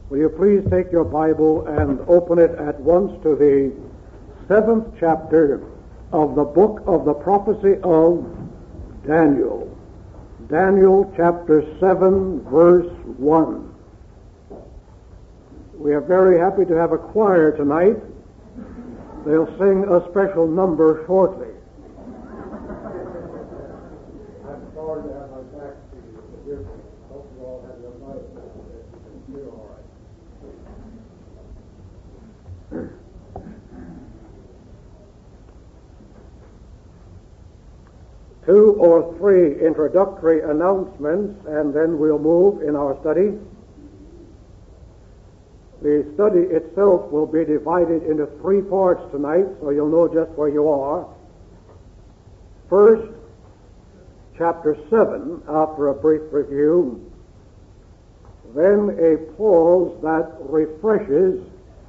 Will you please take your Bible and open it at once to the 7th chapter of the book of the prophecy of Daniel. Daniel chapter 7, verse 1. We are very happy to have a choir tonight. They'll sing a special number shortly. I'm sorry to have my back to you. Hope you all have your life. You're all right. Two or three introductory announcements, and then we'll move in our study. The study itself will be divided into three parts tonight, so you'll know just where you are. First, chapter 7, after a brief review. Then a pause that refreshes.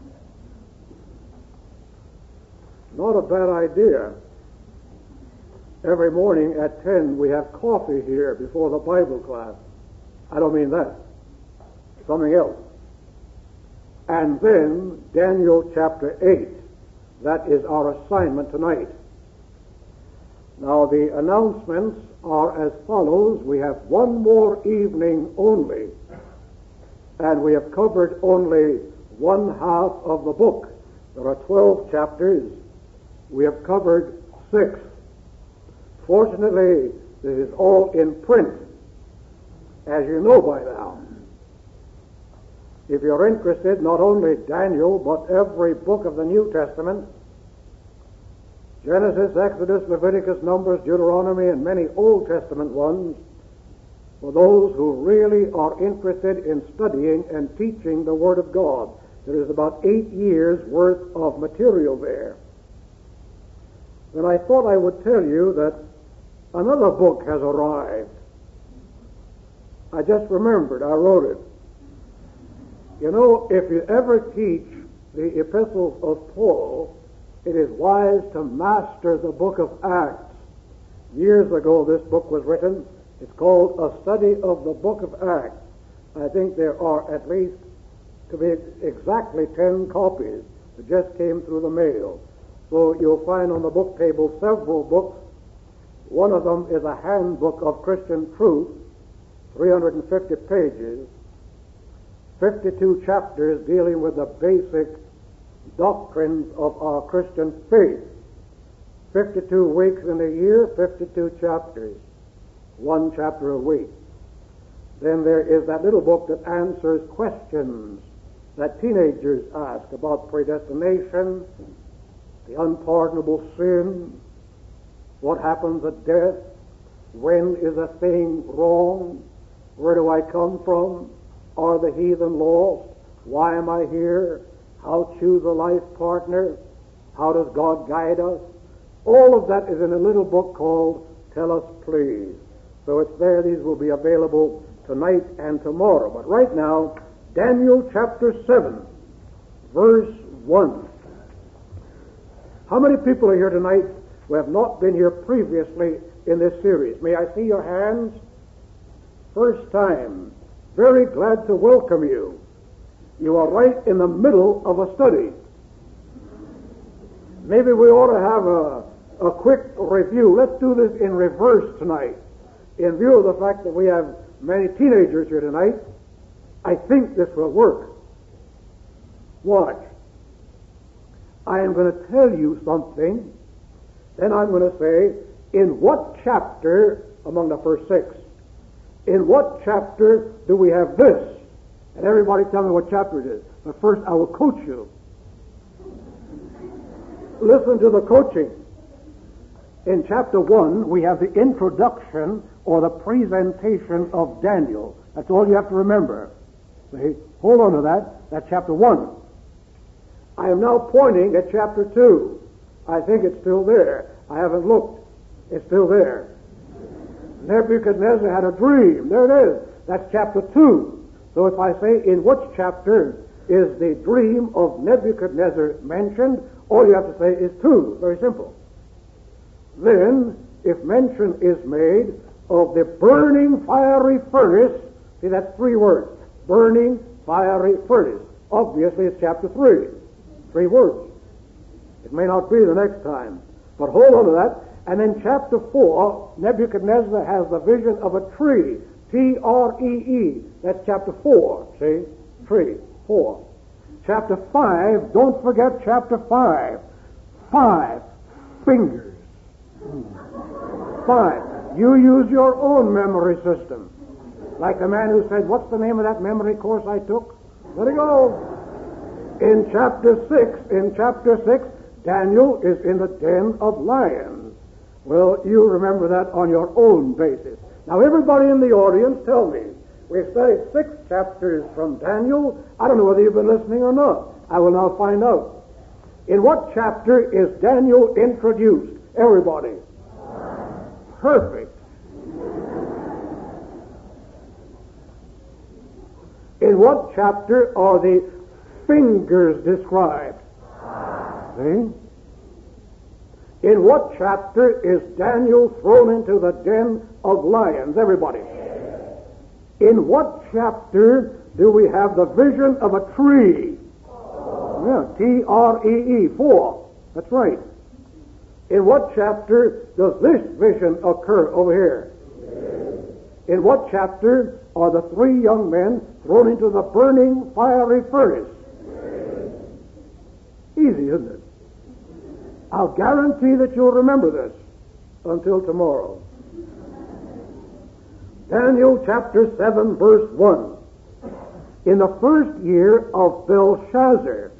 Not a bad idea. Every morning at 10 we have coffee here before the Bible class. I don't mean that. Something else. And then Daniel chapter 8. That is our assignment tonight. Now the announcements are as follows. We have one more evening only, and we have covered only one half of the book. There are 12 chapters. We have covered 6. Fortunately, this is all in print, as you know by now. If you're interested, not only Daniel, but every book of the New Testament, Genesis, Exodus, Leviticus, Numbers, Deuteronomy, and many Old Testament ones, for those who really are interested in studying and teaching the Word of God. There is about 8 years' worth of material there. Then I thought I would tell you that another book has arrived. I just remembered, I wrote it. You know, if you ever teach the epistles of Paul, it is wise to master the book of Acts. Years ago this book was written. It's called A Study of the Book of Acts. I think there are at least, to be exactly, 10 copies that just came through the mail. So you'll find on the book table several books. One of them is a handbook of Christian truth, 350 pages, 52 chapters dealing with the basic doctrines of our Christian faith. 52 weeks in a year, 52 chapters, one chapter a week. Then there is that little book that answers questions that teenagers ask about predestination, the unpardonable sin, what happens at death, when is a thing wrong, where do I come from, are the heathen lost, why am I here, how choose a life partner, how does God guide us. All of that is in a little book called Tell Us Please. So it's there. These will be available tonight and tomorrow. But right now, Daniel chapter 7, verse 1. How many people are here tonight who have not been here previously in this series? May I see your hands? First time. Very glad to welcome you. You are right in the middle of a study. Maybe we ought to have a quick review. Let's do this in reverse tonight. In view of the fact that we have many teenagers here tonight, I think this will work. Watch. I am going to tell you something, then I'm going to say, in what chapter, among the first 6, in what chapter do we have this? And everybody tell me what chapter it is. But first I will coach you. Listen to the coaching. In chapter 1, we have the introduction or the presentation of Daniel. That's all you have to remember. See? Hold on to that. That's chapter 1. I am now pointing at chapter 2. I think it's still there. I haven't looked. It's still there. Nebuchadnezzar had a dream. There it is. That's chapter 2. So if I say, in which chapter is the dream of Nebuchadnezzar mentioned, all you have to say is 2. Very simple. Then, if mention is made of the burning fiery furnace, see, that's 3 words. Burning fiery furnace. Obviously, it's chapter 3. 3 words. It may not be the next time, but hold on to that. And then chapter 4, Nebuchadnezzar has the vision of a tree. T-R-E-E. That's chapter 4. See? Tree. 4. Chapter 5, don't forget chapter 5. 5 fingers. 5. You use your own memory system. Like the man who said, what's the name of that memory course I took? Let it go. In chapter 6, Daniel is in the den of lions. Well, you remember that on your own basis. Now, everybody in the audience, tell me. We've studied 6 chapters from Daniel. I don't know whether you've been listening or not. I will now find out. In what chapter is Daniel introduced? Everybody. Perfect. In what chapter are the fingers described? See? In what chapter is Daniel thrown into the den of lions? Everybody. In what chapter do we have the vision of a tree? Yeah, T-R-E-E, 4. That's right. In what chapter does this vision occur over here? In what chapter are the 3 young men thrown into the burning fiery furnace? Easy, isn't it? I'll guarantee that you'll remember this until tomorrow. Daniel chapter 7, verse 1. In the first year of Belshazzar.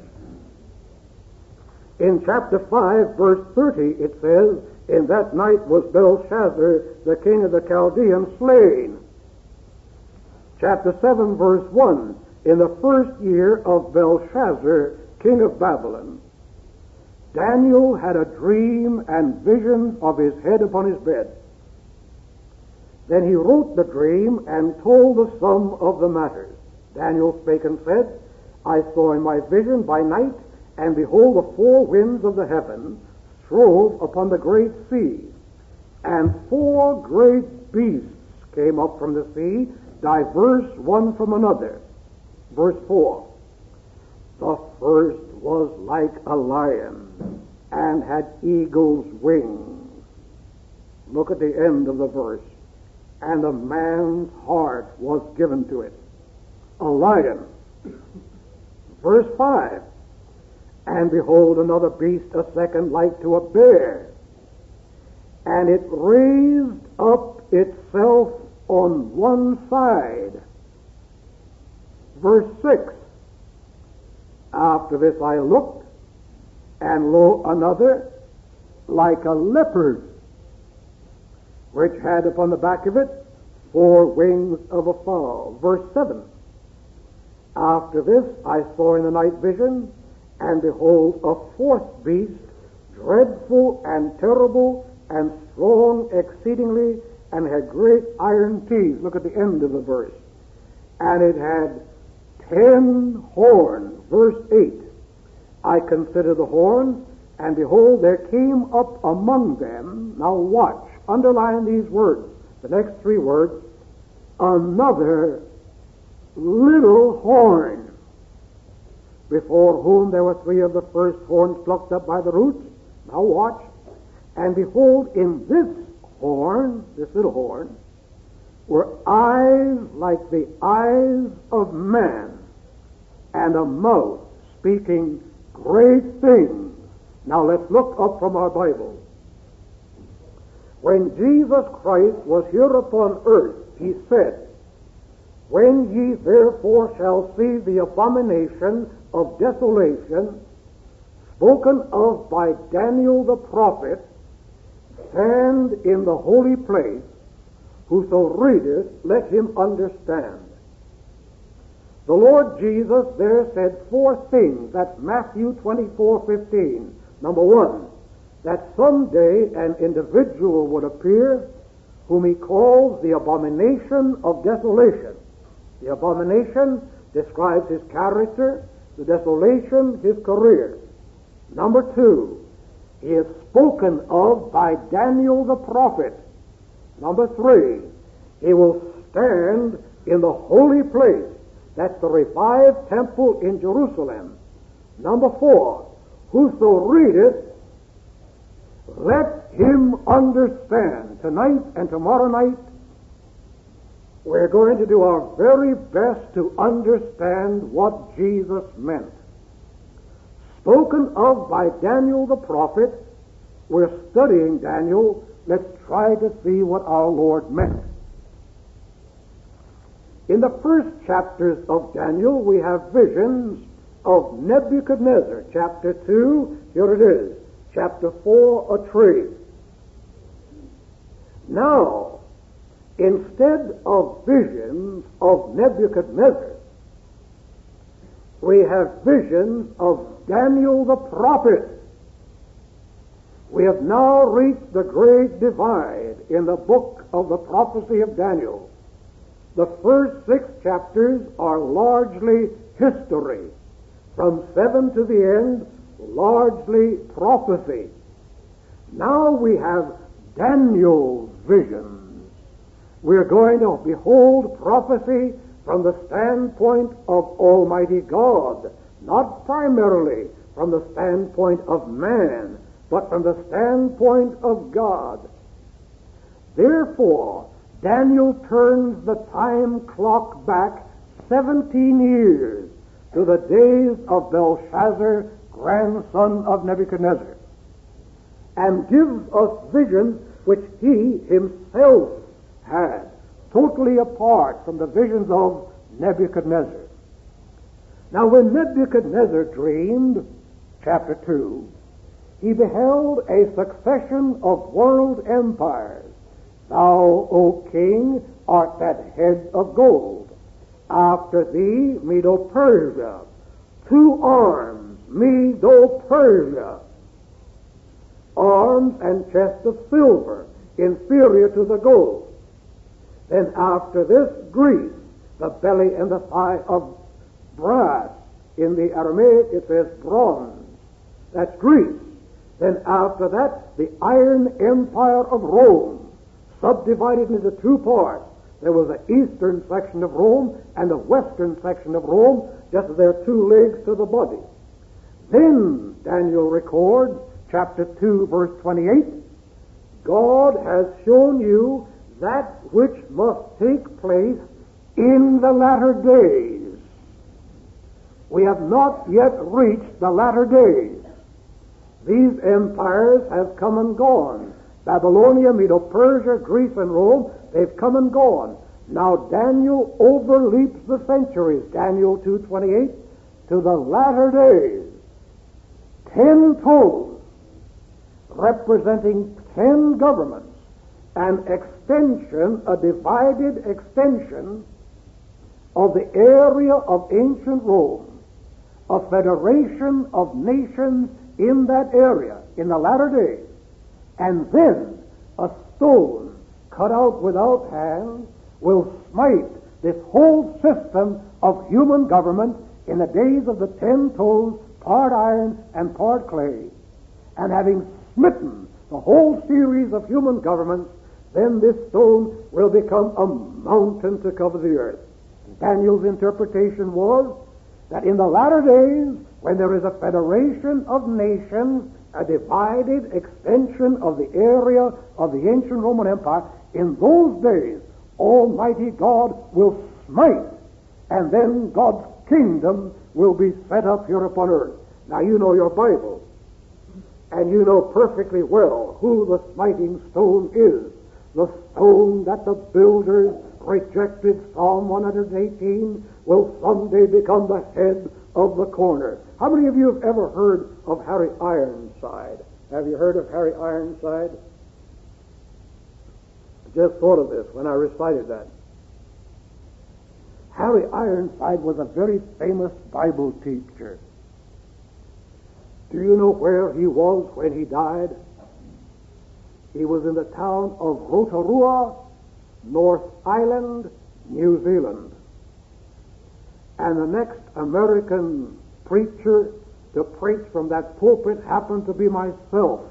In chapter 5, verse 30, it says, in that night was Belshazzar, the king of the Chaldeans, slain. Chapter 7, verse 1. In the first year of Belshazzar, king of Babylon. Daniel had a dream and vision of his head upon his bed. Then he wrote the dream and told the sum of the matters. Daniel spake and said, I saw in my vision by night, and behold, the 4 winds of the heaven strove upon the great sea, and 4 great beasts came up from the sea, diverse one from another. Verse 4. The first was like a lion, and had eagle's wings. Look at the end of the verse. And a man's heart was given to it. A lion. Verse 5. And behold, another beast, a second, like to a bear. And it raised up itself on one side. Verse 6. After this I looked, and lo, another, like a leopard, which had upon the back of it 4 wings of a fowl. Verse 7. After this I saw in the night vision, and behold, a 4th beast, dreadful and terrible, and strong exceedingly, and had great iron teeth. Look at the end of the verse. And it had 10 horns. Verse 8. I considered the horns, and behold, there came up among them, now watch, underline these words, the next 3 words, another little horn, before whom there were 3 of the first horns plucked up by the roots. Now watch. And behold, in this horn, this little horn, were eyes like the eyes of man, and a mouth speaking great things. Now let's look up from our Bible. When Jesus Christ was here upon earth, he said, when ye therefore shall see the abomination of desolation spoken of by Daniel the prophet, stand in the holy place, whoso readeth, let him understand. The Lord Jesus there said 4 things. That's Matthew 24:15. Number 1, that someday an individual would appear whom he calls the abomination of desolation. The abomination describes his character, the desolation, his career. Number 2, he is spoken of by Daniel the prophet. Number 3, he will stand in the holy place. That's the revived temple in Jerusalem. Number 4, whoso readeth, let him understand. Tonight and tomorrow night, we're going to do our very best to understand what Jesus meant. Spoken of by Daniel the prophet, we're studying Daniel. Let's try to see what our Lord meant. In the first chapters of Daniel, we have visions of Nebuchadnezzar. Chapter 2, here it is. Chapter 4, a tree. Now, instead of visions of Nebuchadnezzar, we have visions of Daniel the prophet. We have now reached the great divide in the book of the prophecy of Daniel. The first 6 chapters are largely history. From 7 to the end, largely prophecy. Now we have Daniel's visions. We're going to behold prophecy from the standpoint of Almighty God, not primarily from the standpoint of man, but from the standpoint of God. Therefore, Daniel turns the time clock back 17 years to the days of Belshazzar, grandson of Nebuchadnezzar, and gives us visions which he himself had, totally apart from the visions of Nebuchadnezzar. Now, when Nebuchadnezzar dreamed, chapter 2, he beheld a succession of world empires. Thou, O king, art that head of gold. After thee, Medo-Persia. 2 arms, Medo-Persia. Arms and chest of silver, inferior to the gold. Then after this, Greece, the belly and the thigh of brass. In the Aramaic it says bronze. That's Greece. Then after that, the iron empire of Rome, subdivided into 2 parts. There was an eastern section of Rome and a western section of Rome, just as there are 2 legs to the body. Then Daniel records, chapter 2, verse 28, God has shown you that which must take place in the latter days. We have not yet reached the latter days. These empires have come and gone. Babylonia, Medo-Persia, Greece, and Rome, they've come and gone. Now Daniel overleaps the centuries, Daniel 2:28, to the latter days. 10 toes, representing 10 governments, an extension, a divided extension of the area of ancient Rome, a federation of nations in that area in the latter days, and then a stone cut out without hands will smite this whole system of human government in the days of the 10 toes, part iron and part clay. And having smitten the whole series of human governments, then this stone will become a mountain to cover the earth. Daniel's interpretation was that in the latter days, when there is a federation of nations, a divided extension of the area of the ancient Roman Empire, in those days, Almighty God will smite, and then God's kingdom will be set up here upon earth. Now, you know your Bible, and you know perfectly well who the smiting stone is. The stone that the builders rejected, Psalm 118, will someday become the head of the corner. How many of you have ever heard of Harry Ironside? Have you heard of Harry Ironside? I just thought of this when I recited that. Harry Ironside was a very famous Bible teacher. Do you know where he was when he died? He was in the town of Rotorua, North Island, New Zealand. And the next American preacher to preach from that pulpit happened to be myself.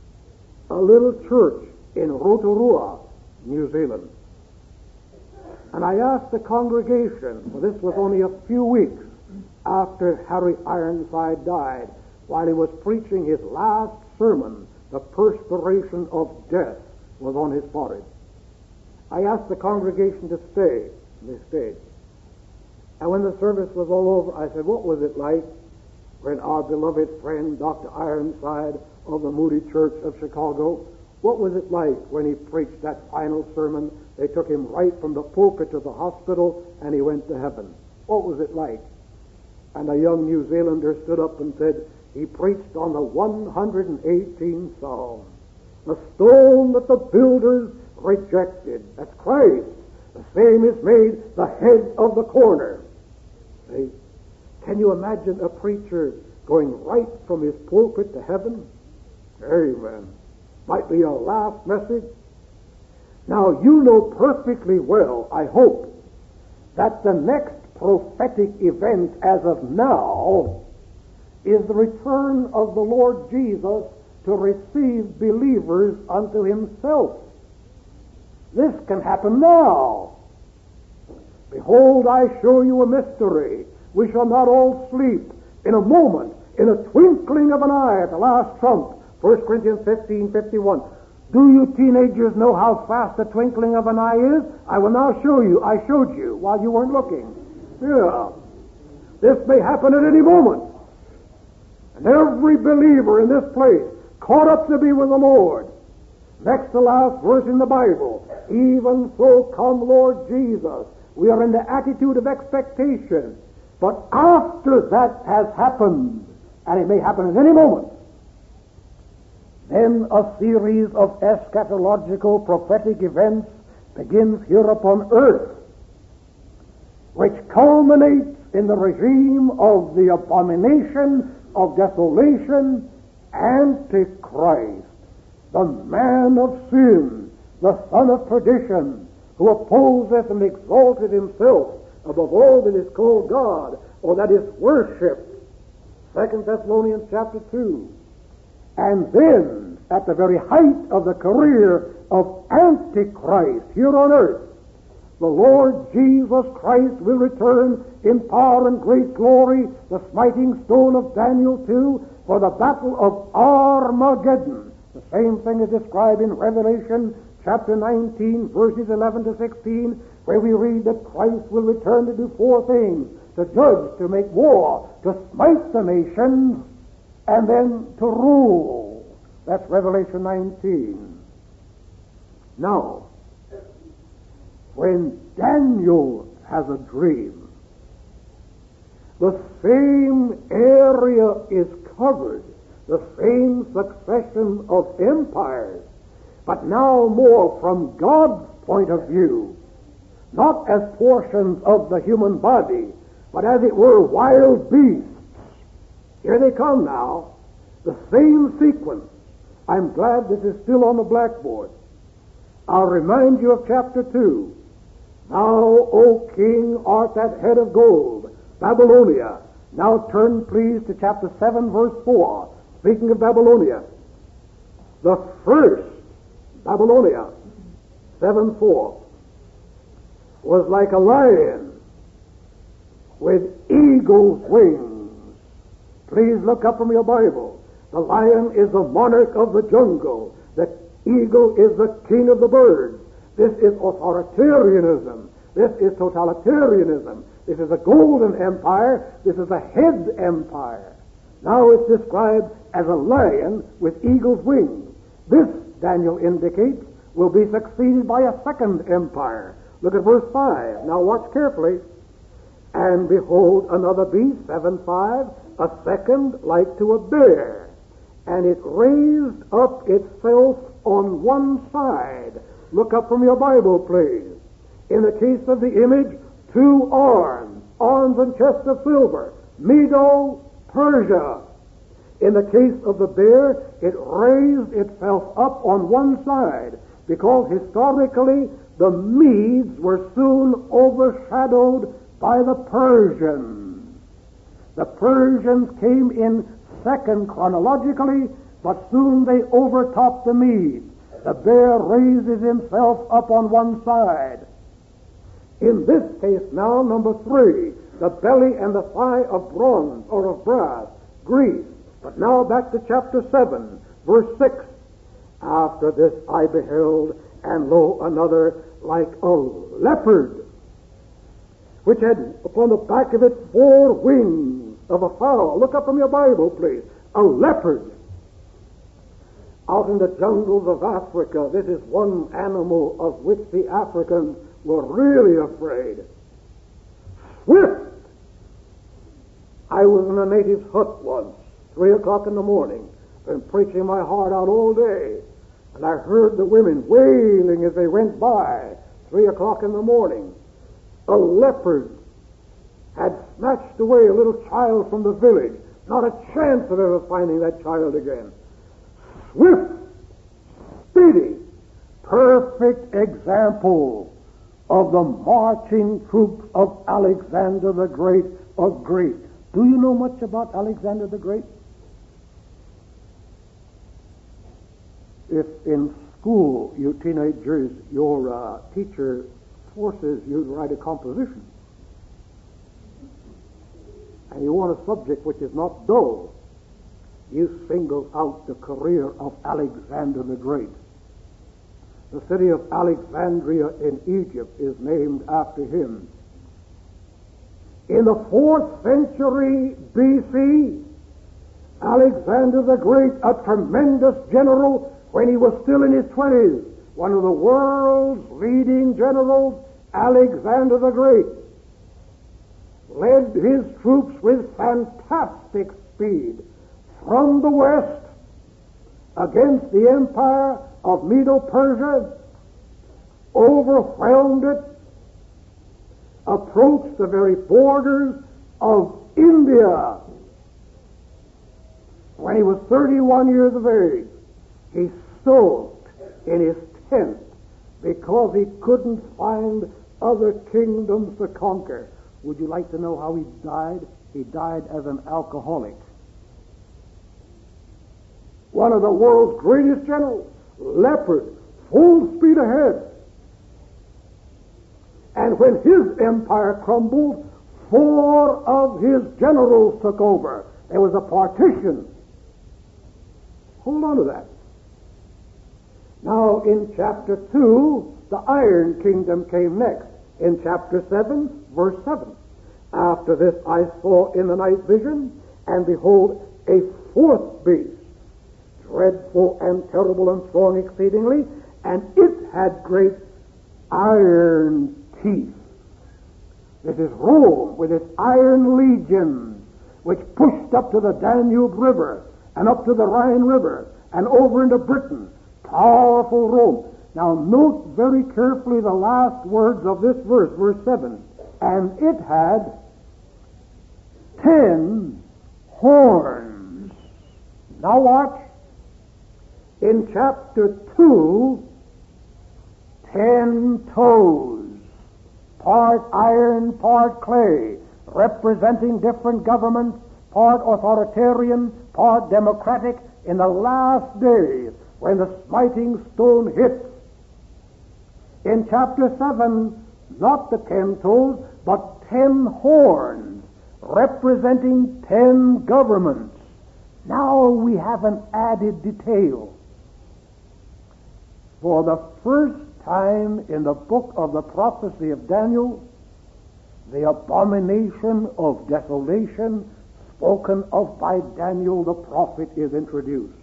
A little church in Rotorua, New Zealand. And I asked the congregation, for this was only a few weeks after Harry Ironside died, while he was preaching his last sermon, the perspiration of death was on his forehead. I asked the congregation to stay, and they stayed. And when the service was all over, I said, what was it like when our beloved friend, Dr. Ironside of the Moody Church of Chicago, what was it like when he preached that final sermon? They took him right from the pulpit to the hospital, and he went to heaven. What was it like? And a young New Zealander stood up and said, he preached on the 118th Psalm. The stone that the builders rejected, that's Christ. The same is made the head of the corner. See? Can you imagine a preacher going right from his pulpit to heaven? Amen. Might be your last message. Now, you know perfectly well, I hope, that the next prophetic event as of now is the return of the Lord Jesus to receive believers unto himself. This can happen now. Behold, I show you a mystery. We shall not all sleep. In a moment, in a twinkling of an eye, at the last trump. 1 Corinthians 15:51. Do you teenagers know how fast the twinkling of an eye is? I will now show you. I showed you while you weren't looking. Yeah. This may happen at any moment. And every believer in this place, caught up to be with the Lord. Next to last verse in the Bible. Even so come Lord Jesus. We are in the attitude of expectation. But after that has happened, and it may happen at any moment, then a series of eschatological prophetic events begins here upon earth, which culminates in the regime of the abomination of desolation, Antichrist, the man of sin, the son of perdition, who opposeth and exalted himself above all that is called God, or that is worshipped. 2 Thessalonians chapter 2. And then, at the very height of the career of Antichrist here on earth, the Lord Jesus Christ will return in power and great glory, the smiting stone of Daniel 2, for the battle of Armageddon. The same thing is described in Revelation chapter 19, verses 11 to 16, where we read that Christ will return to do four things: to judge, to make war, to smite the nations, and then to rule. That's Revelation 19. Now, when Daniel has a dream, the same area is covered, the same succession of empires, but now more from God's point of view, not as portions of the human body, but as it were wild beasts. Here they come now, the same sequence. I'm glad this is still on the blackboard. I'll remind you of chapter 2. Thou, O king, art that head of gold, Babylonia. Now turn, please, to chapter 7, verse 4. Speaking of Babylonia, the first Babylonia, 7:4, was like a lion with eagle's wings. Please look up from your Bible. The lion is the monarch of the jungle. The eagle is the king of the birds. This is authoritarianism. This is totalitarianism. This is a golden empire. This is a head empire. Now it's described as a lion with eagle's wings. This, Daniel indicates, will be succeeded by a second empire. Look at verse 5. Now watch carefully. And behold, another beast, 7:5, a second like to a bear, and it raised up itself on one side. Look up from your Bible, please. In the case of the image, 2 arms and chest of silver, Medo, Persia. In the case of the bear, it raised itself up on one side, because historically the Medes were soon overshadowed by the Persians. The Persians came in second chronologically, but soon they overtopped the Medes. The bear raises himself up on one side. In this case now, number 3, the belly and the thigh of bronze or of brass, Greece. But now back to chapter 7, verse 6. After this I beheld, and lo, another like a leopard, which had upon the back of it 4 wings of a fowl. Look up from your Bible, please. A leopard. Out in the jungles of Africa, this is one animal of which the Africans were really afraid. Swift! I was in a native's hut once, 3 o'clock in the morning, been preaching my heart out all day, and I heard the women wailing as they went by, 3 o'clock in the morning. A leopard had snatched away a little child from the village. Not a chance of ever finding that child again. Swift, speedy, perfect example of the marching troops of Alexander the Great of Greece. Do you know much about Alexander the Great? If in school, you teenagers, your teacher forces you to write a composition, and you want a subject which is not dull, you single out the career of Alexander the Great. The city of Alexandria in Egypt is named after him. In the 4th century B.C., Alexander the Great, a tremendous general when he was still in his 20s, one of the world's leading generals, Alexander the Great, led his troops with fantastic speed from the west against the empire of Medo-Persia, overwhelmed it, approached the very borders of India. When he was 31 years of age, he sulked in his tent because he couldn't find other kingdoms to conquer. Would you like to know how he died? He died as an alcoholic. One of the world's greatest generals, leopard, full speed ahead. And when his empire crumbled, 4 of his generals took over. There was a partition. Hold on to that. Now in chapter 2, the Iron Kingdom came next. In chapter 7, verse 7. After this I saw in the night vision, and behold, a 4th beast, dreadful and terrible and strong exceedingly, and it had great iron teeth. This is Rome with its iron legions, which pushed up to the Danube River and up to the Rhine River and over into Britain. Powerful Rome. Now note very carefully the last words of this verse, verse 7. And it had 10 horns. Now watch. In chapter 2, 10 toes, part iron, part clay, representing different governments, part authoritarian, part democratic, in the last days when the smiting stone hits. In chapter 7, not the 10 toes, but 10 horns, representing 10 governments. Now we have an added detail. For the first time in the book of the prophecy of Daniel, the abomination of desolation spoken of by Daniel the prophet is introduced.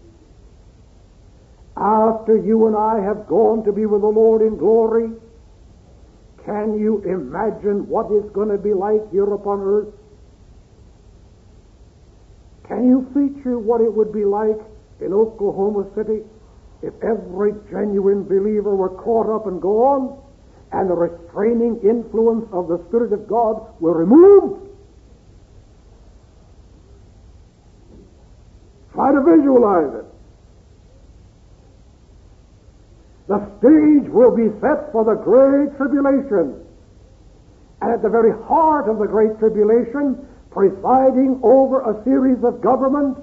After you and I have gone to be with the Lord in glory, can you imagine what it's going to be like here upon earth? Can you feature what it would be like in Oklahoma City if every genuine believer were caught up and gone, and the restraining influence of the Spirit of God were removed? Try to visualize it. The stage will be set for the Great Tribulation. And at the very heart of the Great Tribulation, presiding over a series of governments,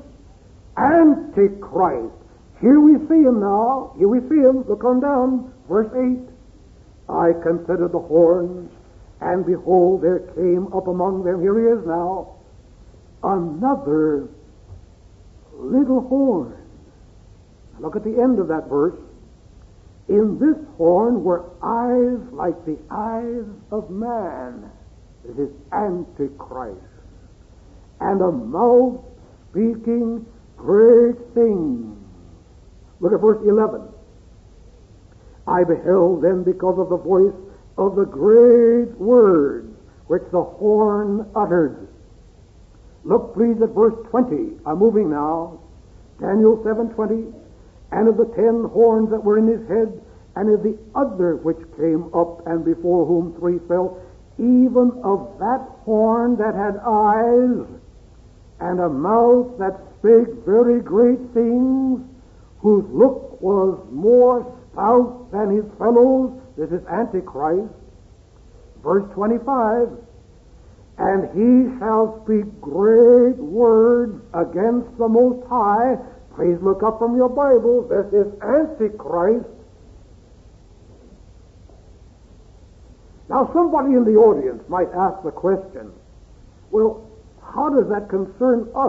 Antichrist. Here we see him now. Here we see him. Look on down. Verse 8. I considered the horns, and behold, there came up among them, here he is now, another little horn. Look at the end of that verse. In this horn were eyes like the eyes of man. This is Antichrist. And a mouth speaking great things. Look at verse 11. I beheld then because of the voice of the great words which the horn uttered. Look please at verse 20. I'm moving now. Daniel 7:20. And of the 10 horns that were in his head, and of the other which came up, and before whom 3 fell, even of that horn that had eyes, and a mouth that spake very great things, whose look was more stout than his fellows. This is Antichrist. Verse 25. And he shall speak great words against the Most High. Please look up from your Bible. This is Antichrist. Now somebody in the audience might ask the question, well, how does that concern us?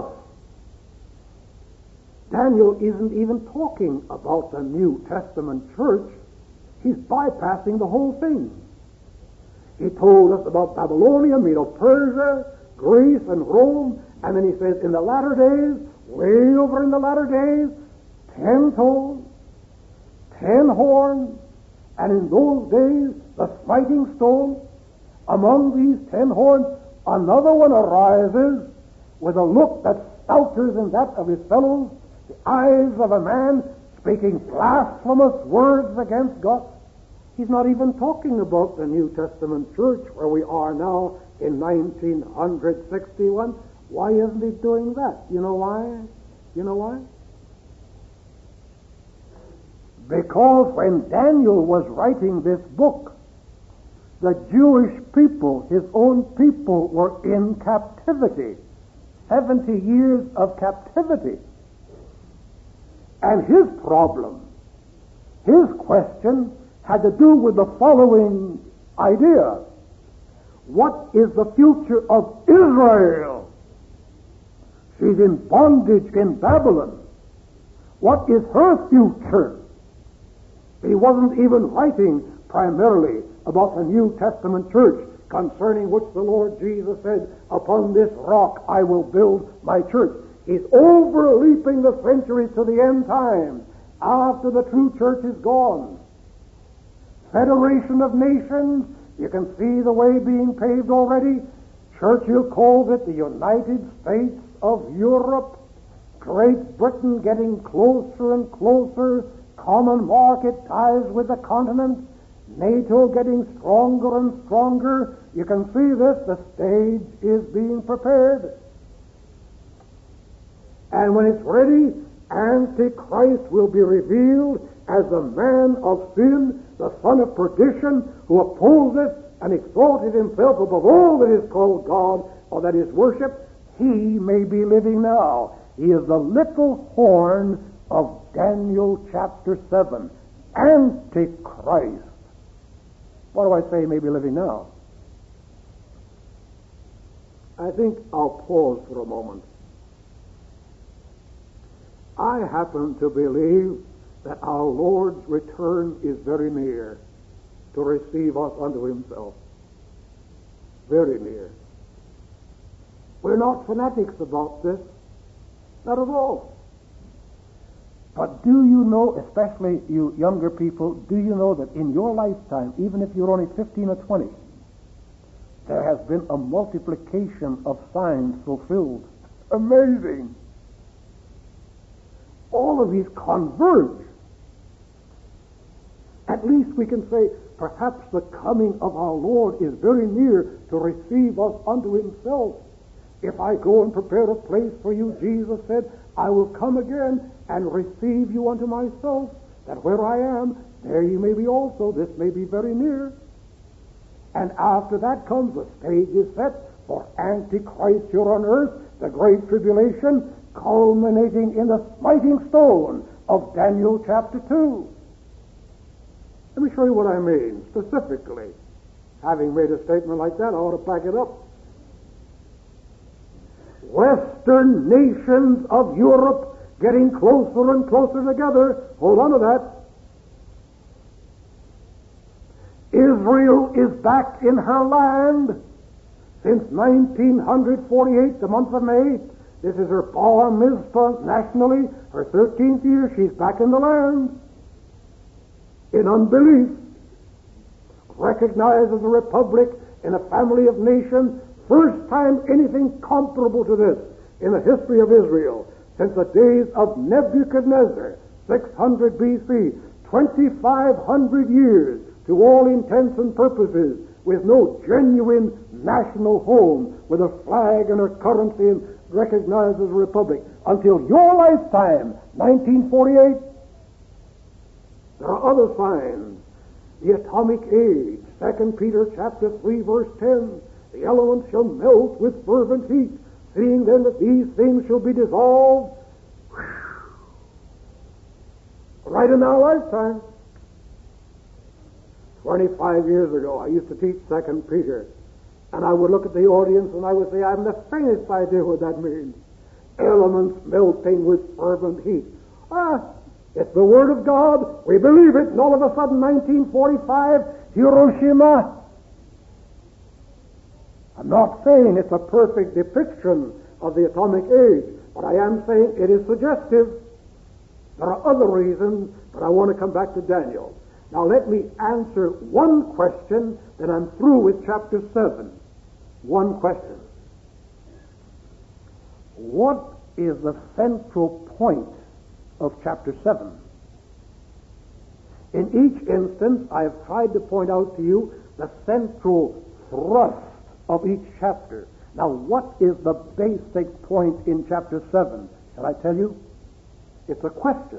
Daniel isn't even talking about the New Testament church. He's bypassing the whole thing. He told us about Babylonia, Medo-Persia, Greece, and Rome, and then he says, in the latter days, way over in the latter days, 10 toes, 10 horns, and in those days, the smiting stone. Among these 10 horns, another one arises with a look that's stouter than that of his fellows, the eyes of a man speaking blasphemous words against God. He's not even talking about the New Testament church where we are now in 1961. Why isn't he doing that? You know why? You know why? Because when Daniel was writing this book, the Jewish people, his own people, were in captivity. 70 years of captivity. And his problem, his question, had to do with the following idea. What is the future of Israel? She's in bondage in Babylon. What is her future? He wasn't even writing primarily about the New Testament church, concerning which the Lord Jesus said, upon this rock I will build my church. He's overleaping the centuries to the end times, after the true church is gone. Federation of nations, you can see the way being paved already. Churchill calls it the United States of Europe. Great Britain getting closer and closer. Common market ties with the continent. NATO getting stronger and stronger. You can see this. The stage is being prepared. And when it's ready, Antichrist will be revealed as the man of sin, the son of perdition, who opposes and exalted himself above all that is called God or that is worshipped. He may be living now. He is the little horn of Daniel chapter 7. Antichrist. What do I say he may be living now? I think I'll pause for a moment. I happen to believe that our Lord's return is very near to receive us unto himself. Very near. We're not fanatics about this. Not at all. But do you know, especially you younger people, do you know that in your lifetime, even if you're only 15 or 20, there has been a multiplication of signs fulfilled? Amazing. All of these converge. At least we can say, perhaps the coming of our Lord is very near to receive us unto himself. If I go and prepare a place for you, Jesus said, I will come again and receive you unto myself, that where I am, there you may be also. This may be very near. And after that comes, the stage is set for Antichrist here on earth, the great tribulation, culminating in the smiting stone of Daniel chapter 2. Let me show you what I mean specifically. Having made a statement like that, I ought to back it up. Western nations of Europe getting closer and closer together. Hold on to that. Israel is back in her land since 1948, the month of May. This is her bar mitzvah nationally, her 13th year. She's back in the land. In unbelief, recognized as a republic in a family of nations. First time anything comparable to this in the history of Israel since the days of Nebuchadnezzar, 600 BC, 2,500 years to all intents and purposes, with no genuine national home, with a flag and a currency and recognized as a republic. Until your lifetime, 1948. There are other signs. The atomic age, 2 Peter chapter 3, verse 10. The elements shall melt with fervent heat, seeing then that these things shall be dissolved. Right in our lifetime. 25 years ago, I used to teach 2 Peter, and I would look at the audience and I would say, I haven't the faintest idea what that means. Elements melting with fervent heat. It's the Word of God. We believe it, and all of a sudden, 1945, Hiroshima. I'm not saying it's a perfect depiction of the atomic age, but I am saying it is suggestive. There are other reasons, but I want to come back to Daniel. Now let me answer one question, then I'm through with chapter 7. One question. What is the central point of chapter 7? In each instance, I have tried to point out to you the central thrust of each chapter. Now, what is the basic point in chapter 7? Shall I tell you? It's a question.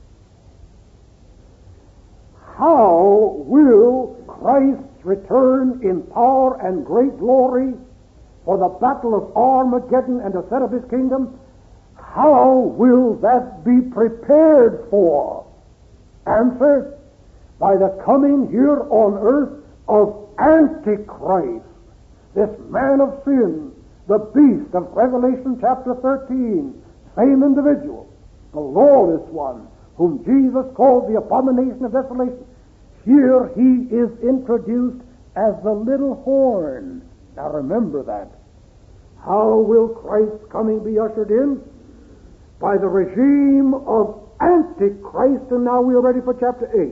How will Christ return in power and great glory for the battle of Armageddon and to set up his kingdom? How will that be prepared for? Answer, by the coming here on earth of Antichrist, this man of sin, the beast of Revelation chapter 13, same individual, the lawless one, whom Jesus called the abomination of desolation. Here he is introduced as the little horn. Now remember that. How will Christ's coming be ushered in? By the regime of Antichrist, and now we are ready for chapter 8.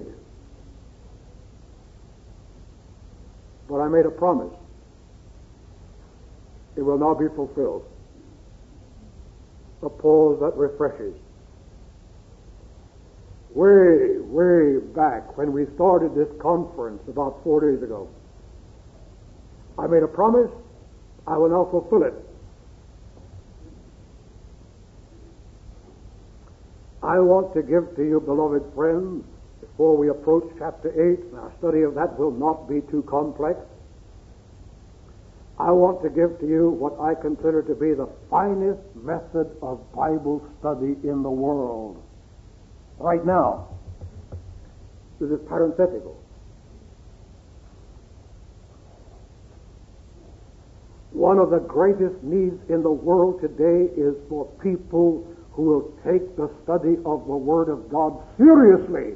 But I made a promise. It will now be fulfilled. A pause that refreshes. Way back when we started this conference about 4 days ago, I made a promise. I will now fulfill it. I want to give to you, beloved friends, before we approach chapter 8, and our study of that will not be too complex, I want to give to you what I consider to be the finest method of Bible study in the world. Right now, this is parenthetical. One of the greatest needs in the world today is for people who will take the study of the Word of God seriously.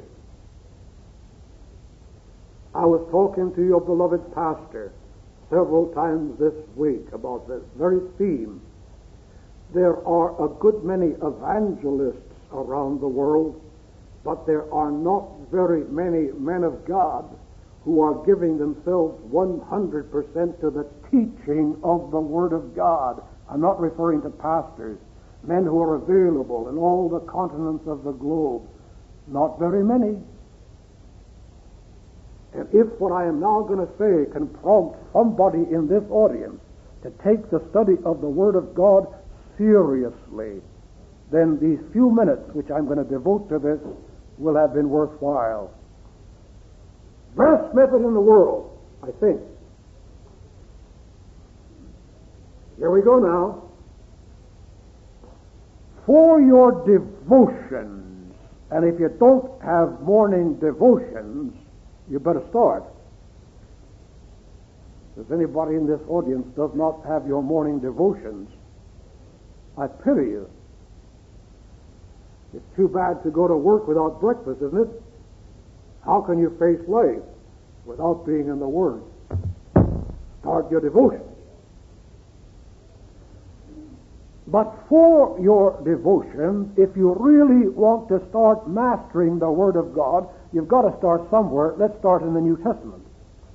I was talking to your beloved pastor several times this week about this very theme. There are a good many evangelists around the world, but there are not very many men of God who are giving themselves 100% to the teaching of the Word of God. I'm not referring to pastors, men who are available in all the continents of the globe. Not very many. And if what I am now going to say can prompt somebody in this audience to take the study of the Word of God seriously, then these few minutes which I'm going to devote to this will have been worthwhile. Best method in the world, I think. Here we go now. For your devotions, and if you don't have morning devotions, you better start. If anybody in this audience does not have your morning devotions, I pity you. It's too bad to go to work without breakfast, isn't it? How can you face life without being in the Word? Start your devotion. But for your devotion, if you really want to start mastering the Word of God, you've got to start somewhere. Let's start in the New Testament.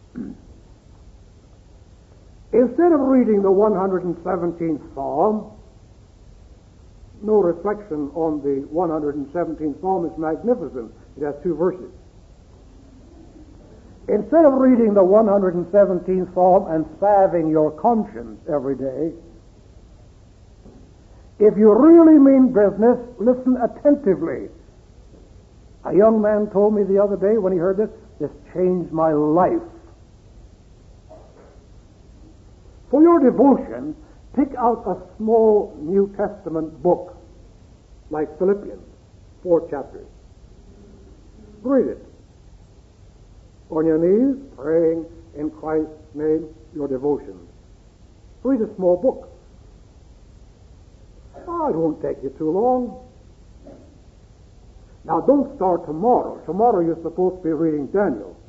Instead of reading the 117th Psalm, no reflection on the 117th Psalm, is magnificent. It has 2 verses. Instead of reading the 117th Psalm and salving your conscience every day, if you really mean business, listen attentively. A young man told me the other day when he heard this changed my life. For your devotion, pick out a small New Testament book, like Philippians, 4 chapters. Read it. On your knees, praying in Christ's name, your devotions. Read a small book. Oh, it won't take you too long. Now, don't start tomorrow. Tomorrow you're supposed to be reading Daniel.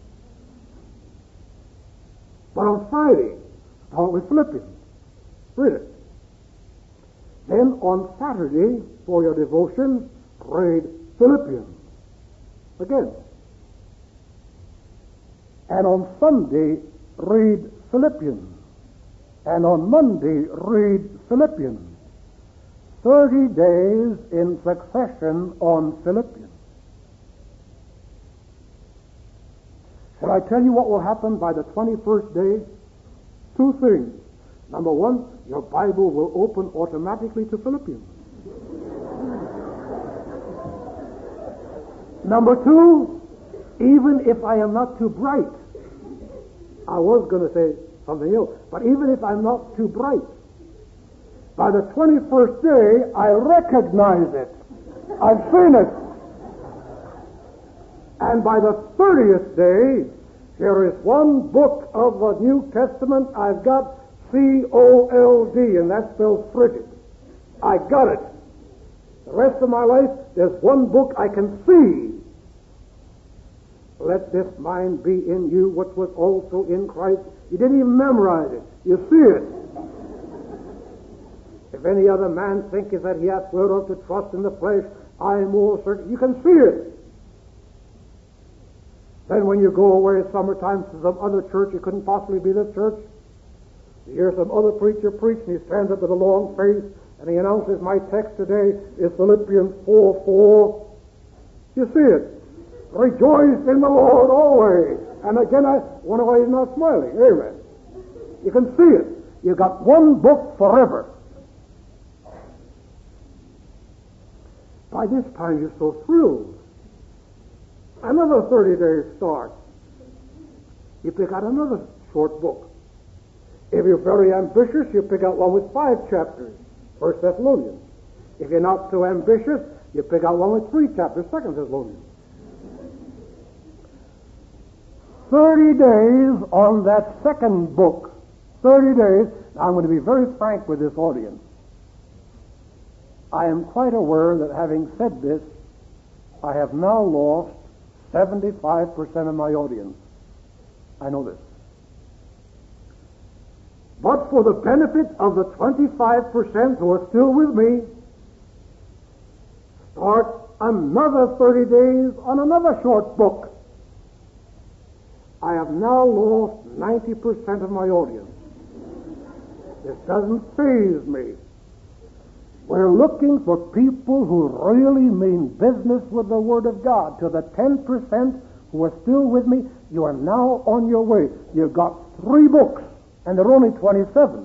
But on Friday, start with Philippians. Read it. Then on Saturday, for your devotion, read Philippians. Again. And on Sunday, read Philippians. And on Monday, read Philippians. 30 days in succession on Philippians. Shall I tell you what will happen by the 21st day? 2 things. Number 1, your Bible will open automatically to Philippians. Number 2, even if I am not too bright, I was going to say something else, but even if I'm not too bright, by the 21st day, I recognize it. I've seen it. And by the 30th day, here is one book of the New Testament I've got, C-O-L-D, and that spells frigid. I got it. The rest of my life, there's one book I can see. Let this mind be in you, which was also in Christ. You didn't even memorize it. You see it. If any other man thinketh that he hath whereof to trust in the flesh, I am more certain. You can see it. Then when you go away at summertime to some other church, it couldn't possibly be this church. You hear some other preacher preach, and he stands up with a long face, and he announces, my text today is Philippians 4:4. You see it. Rejoice in the Lord always. And again, I wonder why he's not smiling. Amen. You can see it. You got one book forever. By this time, you're so thrilled. Another 30 days start. You pick out another short book. If you're very ambitious, you pick out one with 5 chapters, 1 Thessalonians. If you're not so ambitious, you pick out one with 3 chapters, 2 Thessalonians. 30 days on that second book. 30 days. Now, I'm going to be very frank with this audience. I am quite aware that having said this, I have now lost 75% of my audience. I know this. But for the benefit of the 25% who are still with me, start another 30 days on another short book. I have now lost 90% of my audience. This doesn't faze me. We're looking for people who really mean business with the Word of God. To the 10% who are still with me, you are now on your way. You've got 3 books, and there are only 27.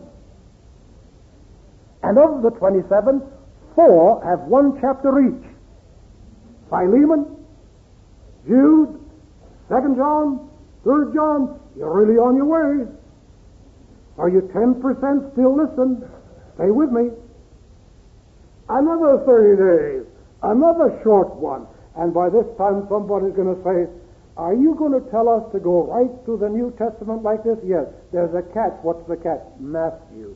And of the 27, 4 have 1 chapter each. Philemon, Jude, 2 John, 3 John, you're really on your way. Are you 10% still listen? Stay with me. Another 30 days, another short one, and by this time somebody's going to say, Are you going to tell us to go right through the New Testament like this? Yes. There's a catch. What's the catch? Matthew.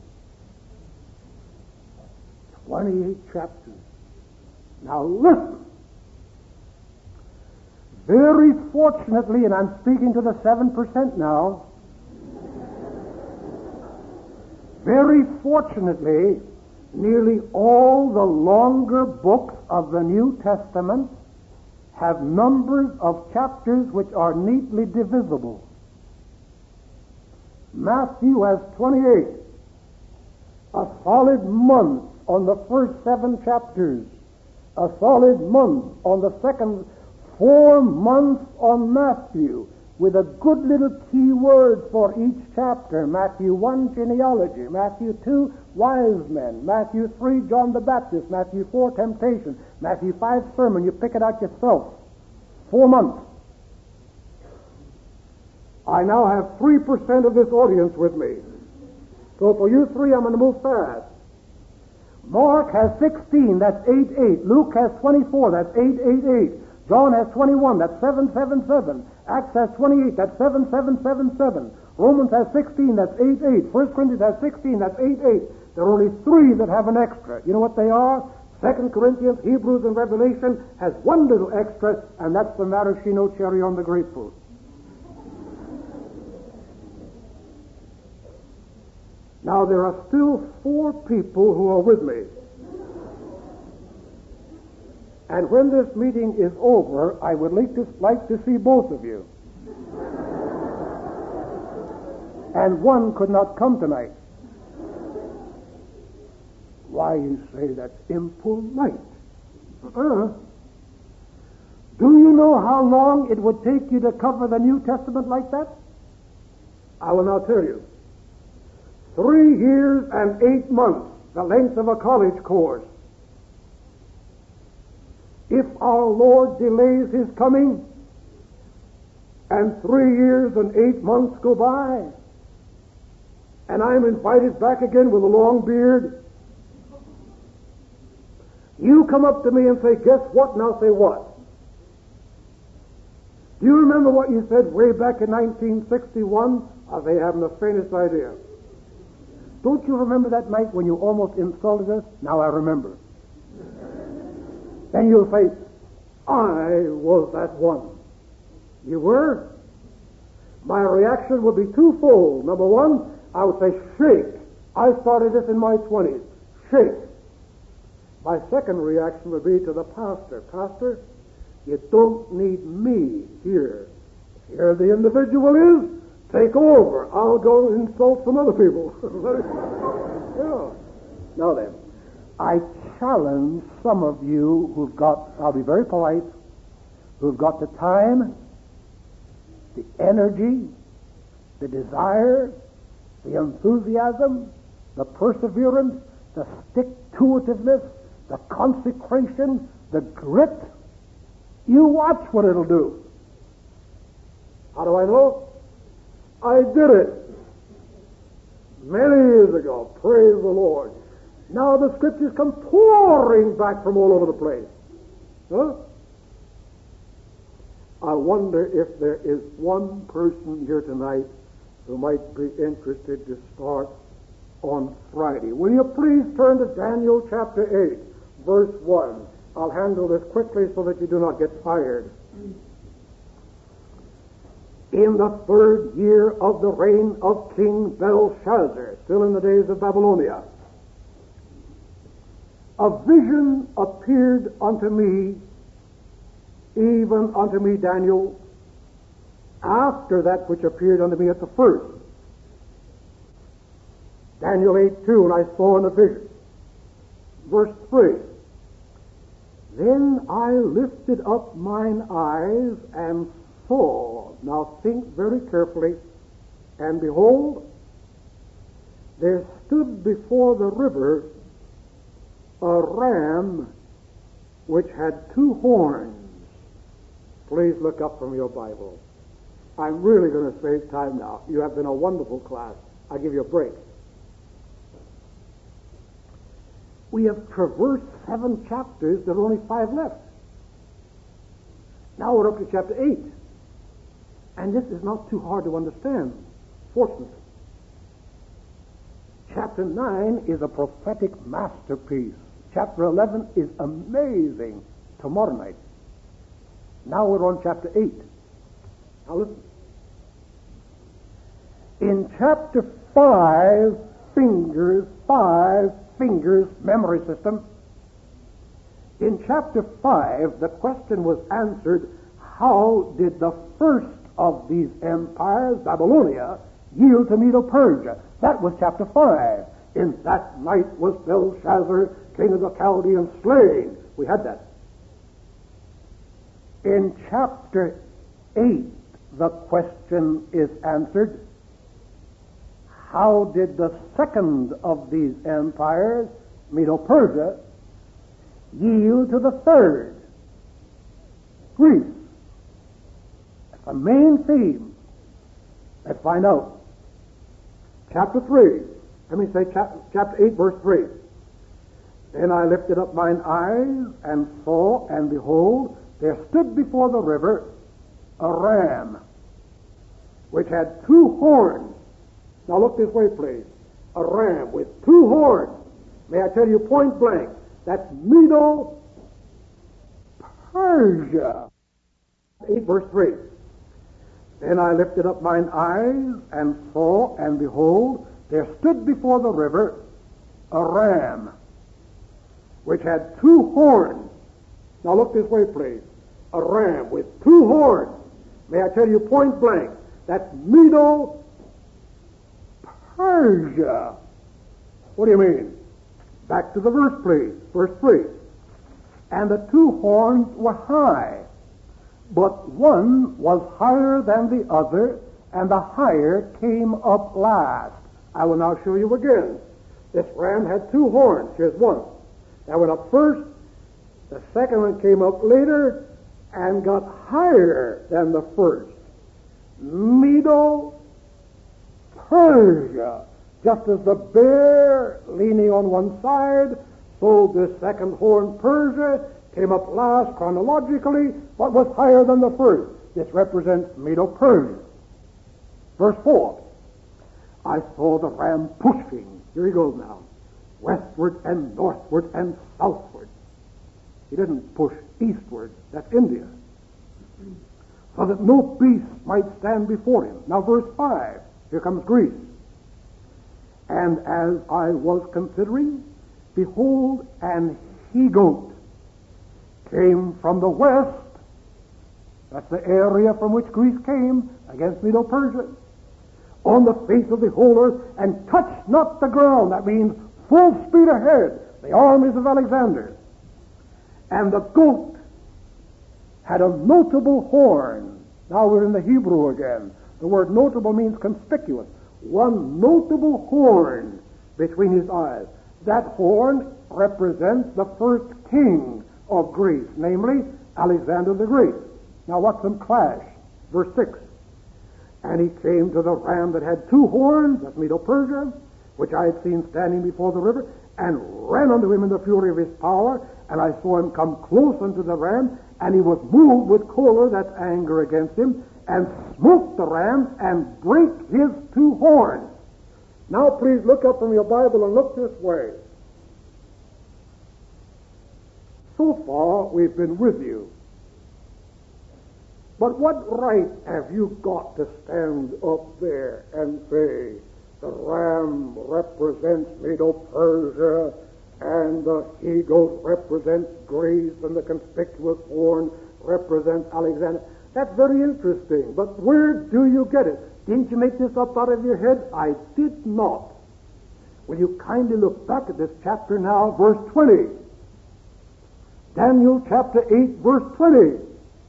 28 chapters. Now listen. Very fortunately, and I'm speaking to the 7% now, very fortunately, nearly all the longer books of the New Testament have numbers of chapters which are neatly divisible. Matthew has 28, a solid month on the first 7 chapters, a solid month on the second, 4 months on Matthew, with a good little key word for each chapter. Matthew 1, genealogy. Matthew 2, wise men. Matthew 3, John the Baptist. Matthew 4, temptation. Matthew 5, sermon. You pick it out yourself. 4 months. I now have 3% of this audience with me. So for you 3, I'm going to move fast. Mark has 16, that's 8:8. Luke has 24, that's 8:8:8. John has 21, that's 7:7:7. Acts has 28, that's 7:7:7:7. Romans has 16, that's 8:8. 1 Corinthians has 16, that's 8:8. There are only 3 that have an extra. You know what they are? 2 Corinthians, Hebrews, and Revelation has 1 little extra, and that's the maraschino cherry on the grapefruit. Now, there are still 4 people who are with me. And when this meeting is over, I would like to see both of you. And one could not come tonight. Why, you say that's impolite. Do you know how long it would take you to cover the New Testament like that? I will now tell you. 3 years and 8 months, the length of a college course. If our Lord delays his coming, and 3 years and 8 months go by, and I'm invited back again with a long beard, you come up to me and say, guess what? And I'll say, what? Do you remember what you said way back in 1961? I'll say, I haven't the faintest idea. Don't you remember that night when you almost insulted us? Now I remember. Then you'll say, I was that one. You were? My reaction would be twofold. Number one, I would say, shake. I started this in my 20s. Shake. My second reaction would be to the pastor. Pastor, you don't need me here. Here the individual is. Take over. I'll go insult some other people. Yeah. Now then, I challenge some of you who've got, I'll be very polite, who've got the time, the energy, the desire, the enthusiasm, the perseverance, the stick-to-itiveness, the consecration, the grit. You watch what it'll do. How do I know? I did it many years ago. Praise the Lord. Now the scriptures come pouring back from all over the place. Huh? I wonder if there is one person here tonight who might be interested to start on Friday. Will you please turn to Daniel chapter 8, verse 1. I'll handle this quickly so that you do not get tired. In the 3rd year of the reign of King Belshazzar, still in the days of Babylonia, a vision appeared unto me, even unto me, Daniel, after that which appeared unto me at the first. Daniel 8:2, and I saw in a vision. Verse 3, then I lifted up mine eyes and saw. Now think very carefully. And behold, there stood before the river a ram which had 2 horns. Please look up from your Bible. I'm really going to save time now. You have been a wonderful class. I'll give you a break. We have traversed 7 chapters. There are only 5 left. Now we're up to chapter 8. And this is not too hard to understand, fortunately. Chapter 9 is a prophetic masterpiece. Chapter 11 is amazing tomorrow night. Now we're on chapter 8. Now listen. In chapter 5 fingers memory system, in chapter 5 the question was answered, how did the first of these empires, Babylonia, yield to Medo-Persia? That was chapter 5. In that night was Belshazzar, king of the Chaldeans, slain. We had that. In chapter 8, the question is answered, how did the second of these empires, Medo-Persia, yield to the third, Greece? That's the main theme. Let's find out. Chapter 3. Let me say chapter 8, verse 3. Then I lifted up mine eyes and saw, and behold, there stood before the river a ram, which had 2 horns. Now look this way, please. A ram with 2 horns. May I tell you point blank, that's Medo-Persia. 8, verse 3. Then I lifted up mine eyes and saw, and behold, there stood before the river a ram, which had 2 horns. Now look this way, please. A ram with 2 horns. May I tell you point blank, that's Medo-Persia. What do you mean? Back to the verse, please. Verse 3. And the 2 horns were high, but one was higher than the other, and the higher came up last. I will now show you again. This ram had 2 horns. Here's one. That went up first. The second one came up later and got higher than the first. Medo-Persia. Just as the bear leaning on one side, so this second horn, Persia, came up last chronologically, but was higher than the first. This represents Medo-Persia. Verse 4. I saw the ram pushing, here he goes now, westward and northward and southward. He didn't push eastward, that's India, so that no beast might stand before him. Now verse 5, here comes Greece. And as I was considering, behold, an he-goat came from the west. That's the area from which Greece came against Medo-Persia, on the face of the whole earth, and touched not the ground. That means full speed ahead, the armies of Alexander. And the goat had a notable horn. Now we're in the Hebrew again. The word notable means conspicuous. One notable horn between his eyes. That horn represents the first king of Greece, namely Alexander the Great. Now watch them clash. Verse 6. And he came to the ram that had 2 horns, that's Medo-Persia, which I had seen standing before the river, and ran unto him in the fury of his power, and I saw him come close unto the ram, and he was moved with choler, that's anger against him, and smote the ram and brake his 2 horns. Now please look up from your Bible and look this way. So far we've been with you. But what right have you got to stand up there and say, the ram represents Medo-Persia, and the he-goat represents Greece, and the conspicuous horn represents Alexander? That's very interesting, but where do you get it? Didn't you make this up out of your head? I did not. Will you kindly look back at this chapter now, verse 20. Daniel chapter 8, verse 20.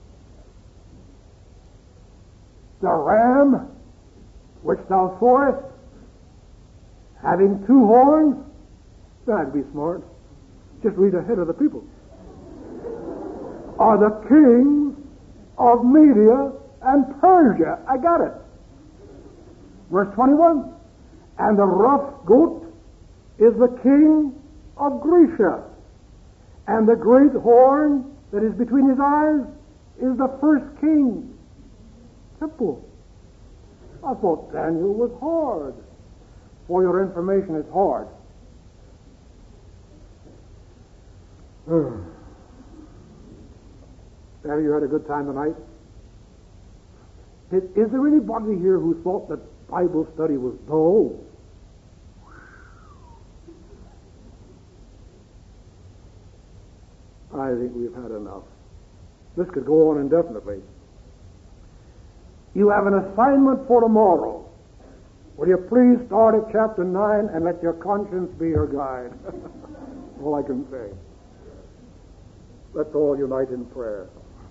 The ram which thou sawest, having 2 horns, that'd be smart. Just read ahead of the people. Are the kings of Media and Persia. I got it. Verse 21. And the rough goat is the king of Grecia. And the great horn that is between his eyes is the first king. simple. I thought Daniel was hard. For your information, it's hard. Have you had a good time tonight? Is there anybody here who thought that Bible study was dull? I think we've had enough. This could go on indefinitely. You have an assignment for tomorrow. Will you please start at chapter 9 and let your conscience be your guide? All I can say. Let's all unite in prayer.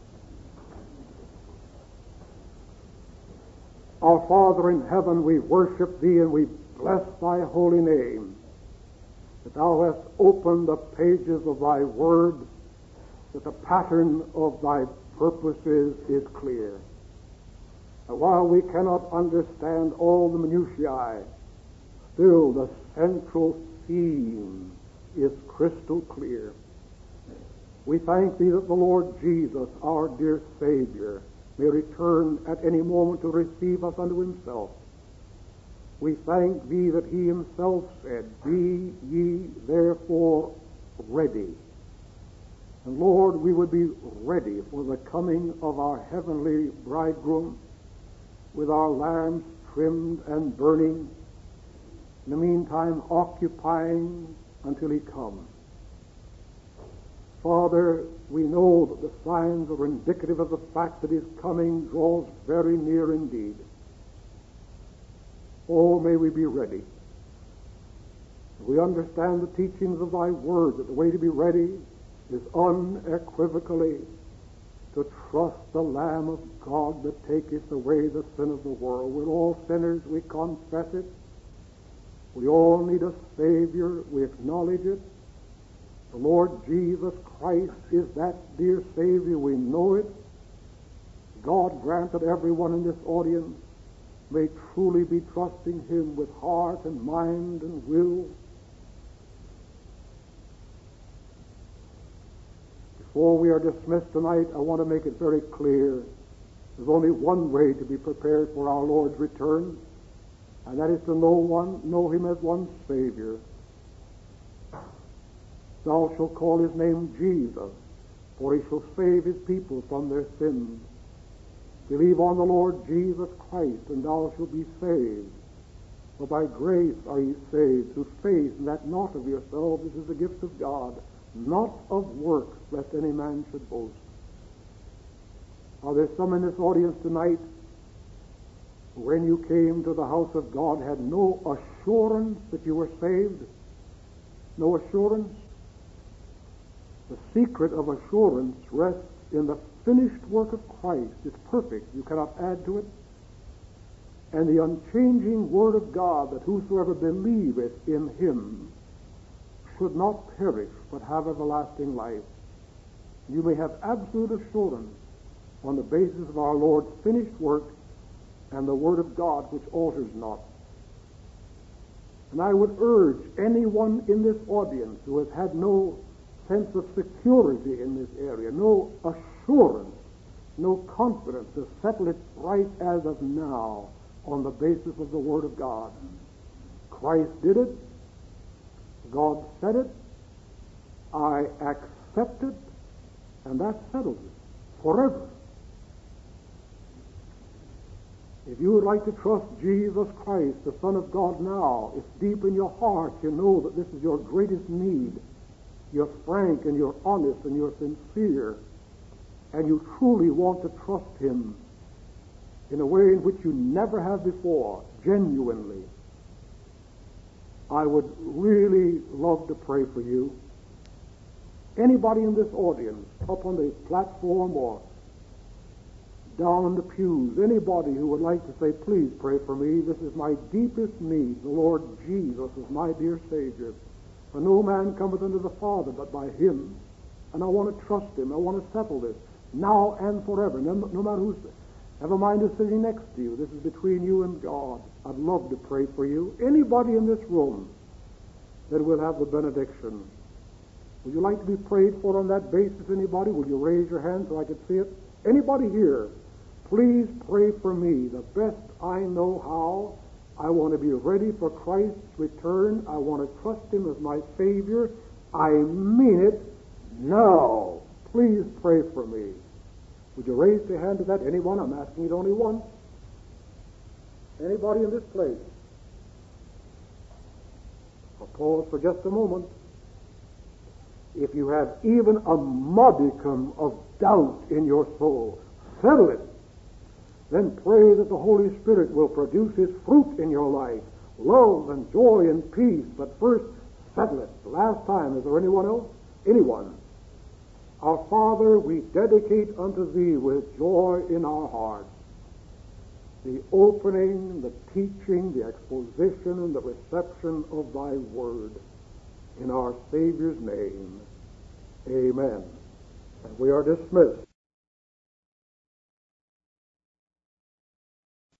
Our Father in heaven, we worship Thee and we bless Thy holy name, that Thou hast opened the pages of Thy Word, that the pattern of Thy purposes is clear. And while we cannot understand all the minutiae, still the central theme is crystal clear. We thank Thee that the Lord Jesus, our dear Savior, may return at any moment to receive us unto Himself. We thank Thee that He Himself said, "Be ye therefore ready." And Lord, we would be ready for the coming of our heavenly bridegroom, with our lamps trimmed and burning, in the meantime occupying until He comes. Father, we know that the signs are indicative of the fact that His coming draws very near indeed. Oh, may we be ready. We understand the teachings of Thy Word, that the way to be ready is unequivocally to trust the Lamb of God that taketh away the sin of the world. We're all sinners, we confess it. We all need a Savior, we acknowledge it. The Lord Jesus Christ is that dear Savior, we know it. God grant that everyone in this audience may truly be trusting Him with heart and mind and will. Before we are dismissed tonight, I want to make it very clear. There's only one way to be prepared for our Lord's return, and that is to know Him as one Savior. Thou shalt call His name Jesus, for He shall save His people from their sins. Believe on the Lord Jesus Christ, and thou shalt be saved. For by grace are ye saved, through faith, and that not of yourselves, this is the gift of God, not of works, lest any man should boast. Are there some in this audience tonight who, when you came to the house of God, had no assurance that you were saved? No assurance? The secret of assurance rests in the finished work of Christ. It's perfect. You cannot add to it. And the unchanging Word of God, that whosoever believeth in Him should not perish, but have everlasting life. You may have absolute assurance on the basis of our Lord's finished work and the Word of God, which alters not. And I would urge anyone in this audience who has had no sense of security in this area, no assurance, no confidence, to settle it right as of now on the basis of the Word of God. Christ did it. God said it. I accept it, and that settles it forever. If you would like to trust Jesus Christ, the Son of God, now, if deep in your heart you know that this is your greatest need, you're frank and you're honest and you're sincere, and you truly want to trust Him in a way in which you never have before, genuinely, I would really love to pray for you. Anybody in this audience, up on the platform or down in the pews, anybody who would like to say, "Please pray for me, this is my deepest need, the Lord Jesus is my dear Savior. For no man cometh unto the Father but by Him, and I want to trust Him, I want to settle this, now and forever, no matter who's, never mind who's sitting next to you, this is between you and God. I'd love to pray for you. Anybody in this room that will have the benediction. Would you like to be prayed for on that basis, anybody? Will you raise your hand so I could see it? Anybody here? Please pray for me the best I know how. I want to be ready for Christ's return. I want to trust Him as my Savior. I mean it now. Please pray for me. Would you raise your hand to that? Anyone? I'm asking it only once. Anybody in this place? I'll pause for just a moment. If you have even a modicum of doubt in your soul, settle it. Then pray that the Holy Spirit will produce His fruit in your life, love and joy and peace. But first, settle it. The last time, is there anyone else? Anyone? Our Father, we dedicate unto Thee with joy in our hearts the opening, the teaching, the exposition, and the reception of Thy Word. In our Savior's name, amen. And we are dismissed.